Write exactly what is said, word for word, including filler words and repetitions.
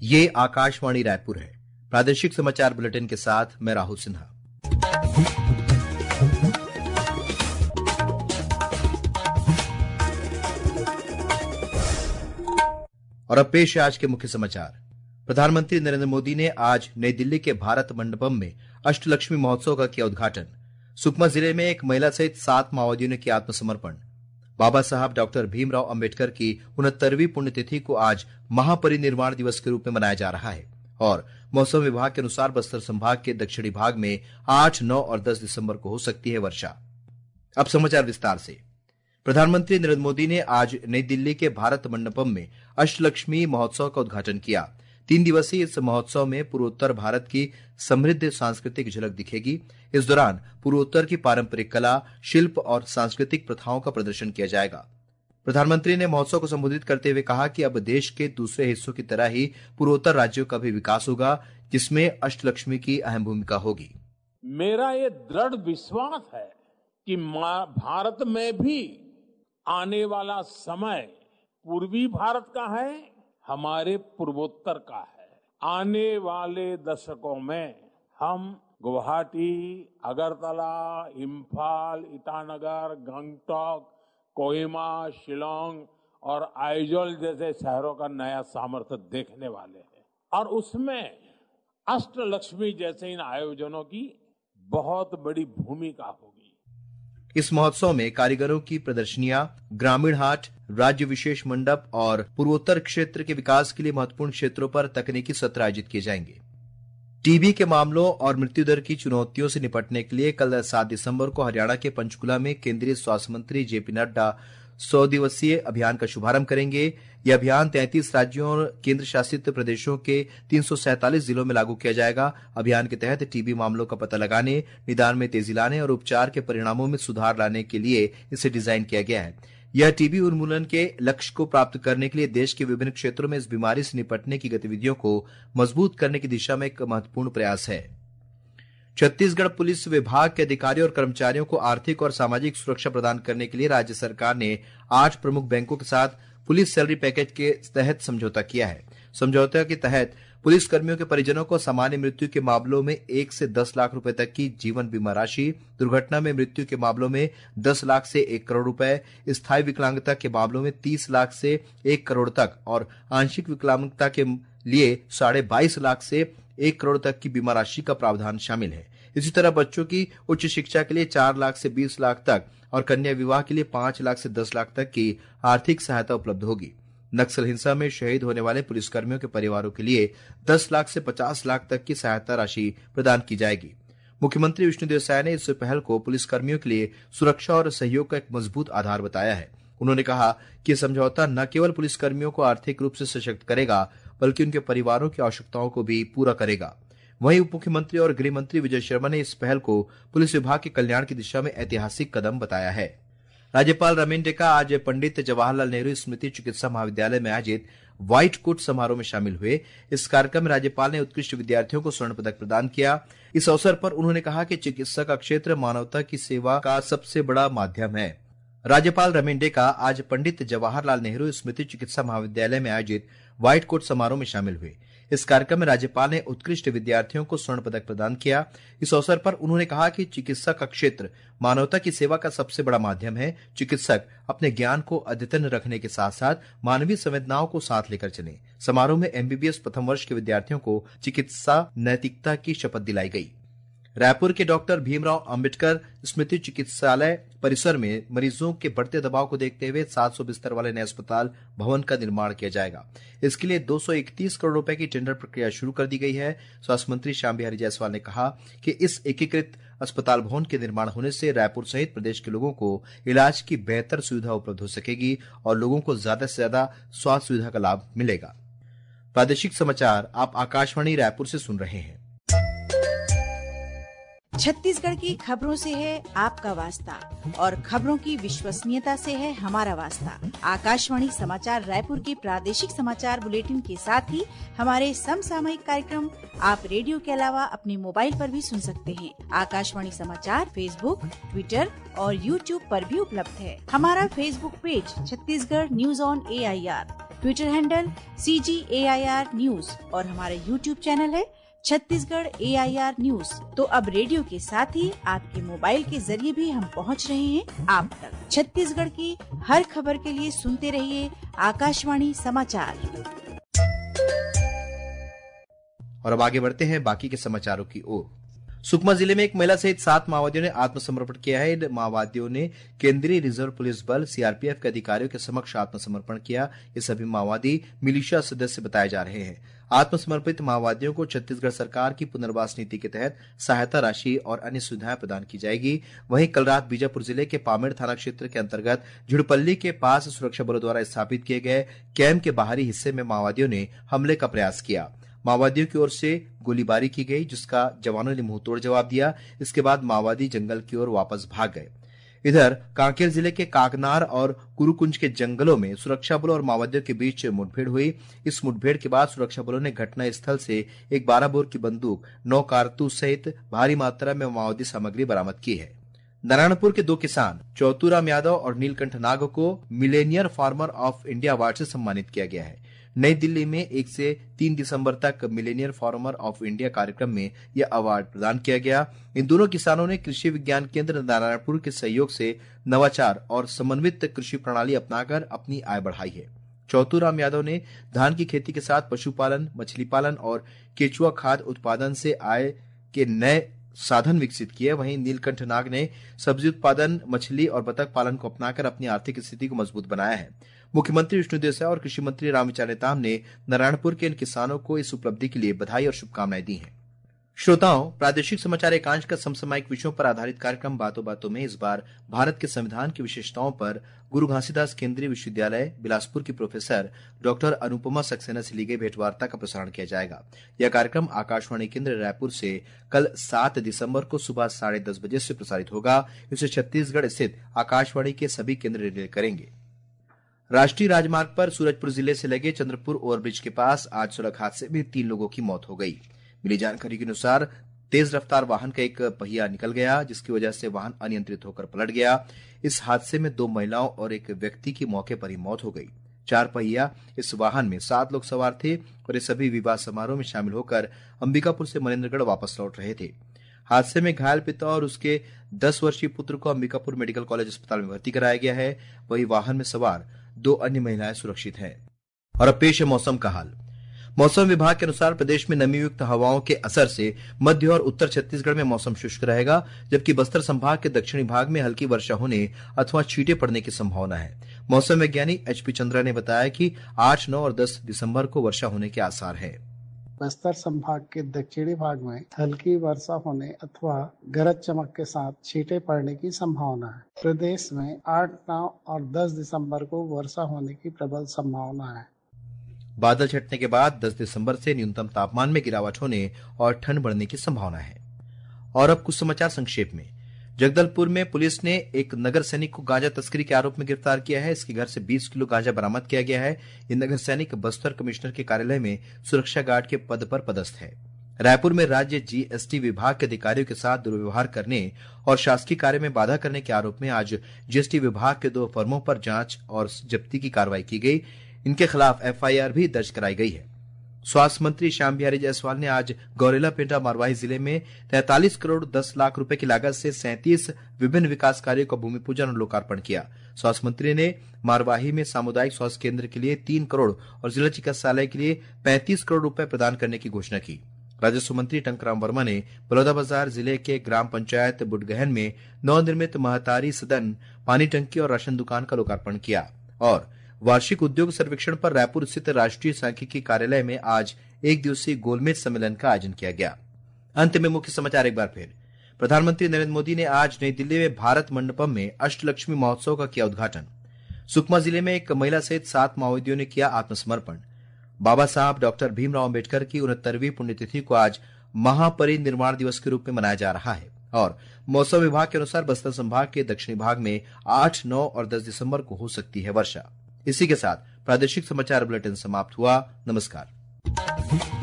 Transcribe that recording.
ये आकाशवाणी रायपुर है। प्रादेशिक समाचार बुलेटिन के साथ मैं राहुल सिन्हा। और अब पेश है आज के मुख्य समाचार। प्रधानमंत्री नरेंद्र मोदी ने आज नई दिल्ली के भारत मंडपम में अष्टलक्ष्मी महोत्सव का किया उद्घाटन। सुकमा जिले में एक महिला सहित सात माओवादियों ने किया आत्मसमर्पण। बाबा साहब डॉक्टर भीमराव अंबेडकर की उनहत्तरवीं पुण्यतिथि को आज महापरिनिर्वाण दिवस के रूप में मनाया जा रहा है। और मौसम विभाग के अनुसार बस्तर संभाग के दक्षिणी भाग में आठ, नौ और दस दिसंबर को हो सकती है वर्षा। अब समाचार विस्तार से। प्रधानमंत्री नरेंद्र मोदी ने आज नई दिल्ली के भारत मंडपम में अष्टलक्ष्मी महोत्सव का उद्घाटन किया। तीन दिवसीय इस महोत्सव में पूर्वोत्तर भारत की समृद्ध सांस्कृतिक झलक दिखेगी। इस दौरान पूर्वोत्तर की पारंपरिक कला, शिल्प और सांस्कृतिक प्रथाओं का प्रदर्शन किया जाएगा। प्रधानमंत्री ने महोत्सव को संबोधित करते हुए कहा कि अब देश के दूसरे हिस्सों की तरह ही पूर्वोत्तर राज्यों का भी विकास होगा, जिसमें अष्टलक्ष्मी की अहम भूमिका होगी। मेरा ये दृढ़ विश्वास है कि भारत में भी आने वाला समय पूर्वी भारत का है, हमारे पूर्वोत्तर का है। आने वाले दशकों में हम गुवाहाटी, अगरतला, इम्फाल, ईटानगर, गंगटोक, कोहिमा, शिलोंग और आइजोल जैसे शहरों का नया सामर्थ्य देखने वाले हैं। और उसमें अष्टलक्ष्मी जैसे इन आयोजनों की बहुत बड़ी भूमिका होगी। इस महोत्सव में कारीगरों की प्रदर्शनियां, ग्रामीण हाट, राज्य विशेष मंडप और पूर्वोत्तर क्षेत्र के विकास के लिए महत्वपूर्ण क्षेत्रों पर तकनीकी सत्र आयोजित किए जाएंगे। टीबी के मामलों और मृत्यु दर की चुनौतियों से निपटने के लिए कल सात दिसंबर को हरियाणा के पंचकुला में केंद्रीय स्वास्थ्य मंत्री जेपी नड्डा सौ दिवसीय अभियान का शुभारंभ करेंगे। यह अभियान तैंतीस राज्यों और केंद्र शासित प्रदेशों के तीन सौ सैंतालीस जिलों में लागू किया जाएगा। अभियान के तहत टीबी मामलों का पता लगाने, निदान में तेजी लाने और उपचार के परिणामों में सुधार लाने के लिए इसे डिजाइन किया गया है। यह टीबी उन्मूलन के लक्ष्य को प्राप्त करने के लिए देश के विभिन्न क्षेत्रों में इस बीमारी से निपटने की गतिविधियों को मजबूत करने की दिशा में एक महत्वपूर्ण प्रयास है। छत्तीसगढ़ पुलिस विभाग के अधिकारियों और कर्मचारियों को आर्थिक और सामाजिक सुरक्षा प्रदान करने के लिए राज्य सरकार ने आठ प्रमुख बैंकों के साथ पुलिस सैलरी पैकेज के तहत समझौता किया है। समझौते के तहत पुलिस कर्मियों के परिजनों को सामान्य मृत्यु के मामलों में एक से दस लाख रुपए तक की जीवन बीमा राशि, दुर्घटना में मृत्यु के मामलों में दस लाख से एक करोड़ रुपए, स्थायी विकलांगता के मामलों में तीस लाख से एक करोड़ तक और आंशिक विकलांगता के लिए साढ़े बाईस लाख से एक करोड़ तक की बीमा राशि का प्रावधान शामिल है। इसी तरह बच्चों की उच्च शिक्षा के लिए चार लाख से बीस लाख तक और कन्या विवाह के लिए पांच लाख से दस लाख तक की आर्थिक सहायता उपलब्ध होगी। नक्सल हिंसा में शहीद होने वाले पुलिसकर्मियों के परिवारों के लिए दस लाख से पचास लाख तक की सहायता राशि प्रदान की जाएगी। मुख्यमंत्री विष्णुदेव साय ने इस पहल को पुलिसकर्मियों के लिए सुरक्षा और सहयोग का एक मजबूत आधार बताया है। उन्होंने कहा कि समझौता न केवल पुलिसकर्मियों को आर्थिक रूप से सशक्त करेगा, बल्कि उनके परिवारों की आवश्यकताओं को भी पूरा करेगा। वहीं उप मुख्यमंत्री और गृह मंत्री विजय शर्मा ने इस पहल को पुलिस विभाग के कल्याण की दिशा में ऐतिहासिक कदम बताया है। राज्यपाल रमेन डेका आज पंडित जवाहरलाल नेहरू स्मृति चिकित्सा महाविद्यालय में आयोजित व्हाइट कोट समारोह में शामिल हुए। इस कार्यक्रम में राज्यपाल ने उत्कृष्ट विद्यार्थियों को स्वर्ण पदक प्रदान किया। इस अवसर पर उन्होंने कहा कि चिकित्सा का क्षेत्र मानवता की सेवा का सबसे बड़ा माध्यम है। राज्यपाल रमेन डेका आज पंडित जवाहरलाल नेहरू स्मृति चिकित्सा महाविद्यालय में आयोजित व्हाइट कोट समारोह में शामिल हुए। इस कार्यक्रम में राज्यपाल ने उत्कृष्ट विद्यार्थियों को स्वर्ण पदक प्रदान किया। इस अवसर पर उन्होंने कहा कि चिकित्सा का क्षेत्र मानवता की सेवा का सबसे बड़ा माध्यम है। चिकित्सक अपने ज्ञान को अद्यतन रखने के साथ साथ मानवीय संवेदनाओं को साथ लेकर चले। समारोह में एमबीबीएस प्रथम वर्ष के विद्यार्थियों को चिकित्सा नैतिकता की शपथ दिलाई गई। रायपुर के डॉक्टर भीमराव अंबेडकर स्मृति चिकित्सालय परिसर में मरीजों के बढ़ते दबाव को देखते हुए सात सौ बिस्तर वाले नए अस्पताल भवन का निर्माण किया जाएगा। इसके लिए दो सौ इकतीस करोड़ रुपए की टेंडर प्रक्रिया शुरू कर दी गई है। स्वास्थ्य मंत्री श्याम बिहारी जायसवाल ने कहा कि इस एकीकृत अस्पताल भवन के निर्माण होने से रायपुर सहित प्रदेश के लोगों को इलाज की बेहतर सुविधा उपलब्ध हो सकेगी और लोगों को ज्यादा से ज्यादा स्वास्थ्य सुविधा का लाभ मिलेगा। प्रादेशिक समाचार आप आकाशवाणी रायपुर से सुन रहे हैं। छत्तीसगढ़ की खबरों से है आपका वास्ता और खबरों की विश्वसनीयता से है हमारा वास्ता। आकाशवाणी समाचार रायपुर के प्रादेशिक समाचार बुलेटिन के साथ ही हमारे समसामयिक कार्यक्रम आप रेडियो के अलावा अपने मोबाइल पर भी सुन सकते हैं। आकाशवाणी समाचार फेसबुक, ट्विटर और यूट्यूब पर भी उपलब्ध है। हमारा Facebook page Chhattisgarh news on A I R, Twitter handle C G A I R news और हमारा यूट्यूब चैनल है Chhattisgarh A I R news. तो अब रेडियो के साथ ही आपके मोबाइल के जरिए भी हम पहुंच रहे हैं आप तक। छत्तीसगढ़ की हर खबर के लिए सुनते रहिए आकाशवाणी समाचार। और अब आगे बढ़ते हैं बाकी के समाचारों की ओर। सुकमा जिले में एक महिला सहित सात माओवादियों ने आत्मसमर्पण किया है। इन माओवादियों ने केंद्रीय रिजर्व पुलिस बल सी आर पी एफ के अधिकारियों के समक्ष आत्मसमर्पण किया। ये सभी माओवादी मिलिशिया सदस्य बताए जा रहे हैं। आत्मसमर्पित माओवादियों को छत्तीसगढ़ सरकार की पुनर्वास नीति के तहत सहायता राशि और अन्य सुविधाएं प्रदान की जाएगी। वहीं कल रात बीजापुर जिले के पामेड़ थाना क्षेत्र के अंतर्गत झुड़पल्ली के पास सुरक्षा बलों द्वारा स्थापित किए गए कैंप के बाहरी हिस्से में माओवादियों ने हमले का प्रयास किया। माओवादियों की ओर से गोलीबारी की गई, जिसका जवानों ने मुंहतोड़ जवाब दिया। इसके बाद माओवादी जंगल की ओर वापस भाग गए। इधर कांकेर जिले के काकनार और कुरुकुंज के जंगलों में सुरक्षा बलों और माओवादियों के बीच मुठभेड़ हुई। इस मुठभेड़ के बाद सुरक्षा बलों ने घटना स्थल से एक बारह बोर की बंदूक, नौ कारतूस सहित भारी मात्रा में माओवादी सामग्री बरामद की है। नारायणपुर के दो किसान चौतुराम यादव और नीलकंठ नाग को millionaire farmer of India award से सम्मानित किया गया है। नई दिल्ली में एक से तीन दिसंबर तक मिलेनियर फार्मर ऑफ इंडिया कार्यक्रम में यह अवार्ड प्रदान किया गया। इन दोनों किसानों ने कृषि विज्ञान केंद्र नारायणपुर के सहयोग से नवाचार और समन्वित कृषि प्रणाली अपनाकर अपनी आय बढ़ाई है। चौतुराम यादव ने धान की खेती के साथ पशुपालन, मछली पालन और केचुआ खाद्य उत्पादन से आय के नए साधन विकसित किए। वहीं नीलकंठ नाग ने सब्जी उत्पादन, मछली और बतख पालन को अपनाकर अपनी आर्थिक स्थिति को मजबूत बनाया है। मुख्यमंत्री विष्णुदेव साय और कृषि मंत्री रामविचार नेताम ने नारायणपुर के इन किसानों को इस उपलब्धि के लिए बधाई और शुभकामनाएं दी हैं। श्रोताओं, प्रादेशिक समाचार एकांश का समसामयिक विषयों पर आधारित कार्यक्रम बातों बातों में इस बार भारत के संविधान की विशेषताओं पर गुरु घासीदास केंद्रीय विश्वविद्यालय बिलासपुर की प्रोफेसर डॉक्टर अनुपमा सक्सेना से ली गई भेंटवार्ता का प्रसारण किया जाएगा। यह कार्यक्रम आकाशवाणी केंद्र रायपुर से कल सात दिसंबर को सुबह साढ़े दस बजे से प्रसारित होगा। इसे छत्तीसगढ़ स्थित आकाशवाणी के सभी केंद्र रिले करेंगे। राष्ट्रीय राजमार्ग पर सूरजपुर जिले से लगे चंद्रपुर ओवरब्रिज के पास आज सड़क हादसे में तीन लोगों की मौत हो गई। मिली जानकारी के अनुसार तेज रफ्तार वाहन का एक पहिया निकल गया, जिसकी वजह से वाहन अनियंत्रित होकर पलट गया। इस हादसे में दो महिलाओं और एक व्यक्ति की मौके पर ही मौत हो गई। चार पहिया इस वाहन में सात लोग सवार थे और ये सभी विवाह समारोह में शामिल होकर अंबिकापुर से मनेन्द्रगढ़ वापस लौट रहे थे। हादसे में घायल पिता और उसके दस वर्षीय पुत्र को अंबिकापुर मेडिकल कॉलेज अस्पताल में भर्ती कराया गया है। वही वाहन में सवार दो अन्य महिलाएं सुरक्षित हैं। और अब पेश है मौसम का हाल। मौसम विभाग के अनुसार प्रदेश में नमी युक्त हवाओं के असर से मध्य और उत्तर छत्तीसगढ़ में मौसम शुष्क रहेगा, जबकि बस्तर संभाग के दक्षिणी भाग में हल्की वर्षा होने अथवा छींटे पड़ने की संभावना है। मौसम वैज्ञानिक एच पी चंद्रा ने बताया कि आठ, नौ और दस दिसंबर को वर्षा होने के आसार है। बस्तर संभाग के दक्षिणी भाग में हल्की वर्षा होने अथवा गरज चमक के साथ छींटे पड़ने की संभावना है। प्रदेश में आठ, नौ और दस दिसंबर को वर्षा होने की प्रबल संभावना है। बादल छटने के बाद दस दिसंबर से न्यूनतम तापमान में गिरावट होने और ठंड बढ़ने की संभावना है। और अब कुछ समाचार संक्षेप में। जगदलपुर में पुलिस ने एक नगर सैनिक को गांजा तस्करी के आरोप में गिरफ्तार किया है। इसके घर से बीस किलो गांजा बरामद किया गया है। ये नगर सैनिक बस्तर कमिश्नर के कार्यालय में सुरक्षा गार्ड के पद पर पदस्थ है। रायपुर में राज्य जी एस टी विभाग के अधिकारियों के साथ दुर्व्यवहार करने और शासकीय कार्य में बाधा करने के आरोप में आज जी एस टी विभाग के दो फर्मों पर जांच और जब्ती की कार्रवाई की गई। इनके खिलाफ एफ आई आर भी दर्ज कराई गई है। स्वास्थ्य मंत्री श्याम बिहारी जायसवाल ने आज गौरेला पेंड्रा मारवाही जिले में तैंतालीस करोड़ दस लाख रुपए की लागत से सैंतीस विभिन्न विकास कार्यों का भूमि पूजन और लोकार्पण किया। स्वास्थ्य मंत्री ने मारवाही में सामुदायिक स्वास्थ्य केंद्र के लिए तीन करोड़ और जिला चिकित्सालय के लिए पैंतीस करोड़ रुपए प्रदान करने की घोषणा की। राजस्व मंत्री टंकराम वर्मा ने बलौदाबाजार जिले के ग्राम पंचायत बुडगहन में नवनिर्मित महतारी सदन, पानी टंकी और राशन दुकान का लोकार्पण किया। और वार्षिक उद्योग सर्वेक्षण पर रायपुर स्थित राष्ट्रीय सांख्यिकी कार्यालय में आज एक दिवसीय गोलमेज सम्मेलन का आयोजन किया गया। अंत में मुख्य समाचार एक बार फिर। प्रधानमंत्री नरेंद्र मोदी ने आज नई दिल्ली में भारत मंडपम में अष्टलक्ष्मी महोत्सव का किया उद्घाटन। सुकमा जिले में एक महिला सहित सात माओवादियों ने किया आत्मसमर्पण। बाबा साहब डॉक्टर भीमराव अम्बेडकर की उनहत्तरवीं पुण्यतिथि को आज महापरिनिर्वाण दिवस के रूप में मनाया जा रहा है। और मौसम विभाग के अनुसार बस्तर संभाग के दक्षिणी भाग में आठ, नौ और दस दिसंबर को हो सकती है वर्षा। इसी के साथ प्रादेशिक समाचार बुलेटिन समाप्त हुआ। नमस्कार।